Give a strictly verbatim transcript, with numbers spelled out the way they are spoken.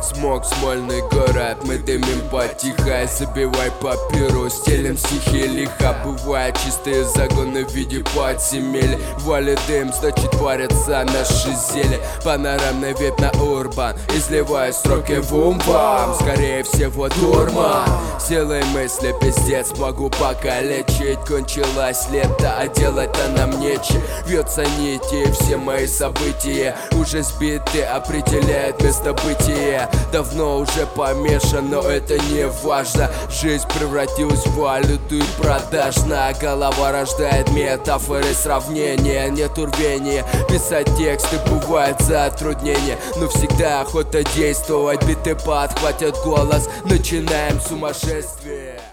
Смог, смольный город, мы дымим потихо. Забивай папиру, стелим стихи лиха. Бывают чистые загоны в виде подземель. Валит дым, значит творятся наши зелья. Панорамный вид на урбан, изливаю строки в умбам. Скорее всего дурман, силой мысли пиздец могу покалечить. Кончилось лето, а делать-то нам нечего. Вьется нити, все мои события уже сбиты, определяют место бытия. Давно уже помешан, но это не важно. Жизнь превратилась в валюту и продажна. Голова рождает метафоры, сравнения. Нет рвения, писать тексты бывает затруднение. Но всегда охота действовать, биты подхватят голос. Начинаем сумасшествие.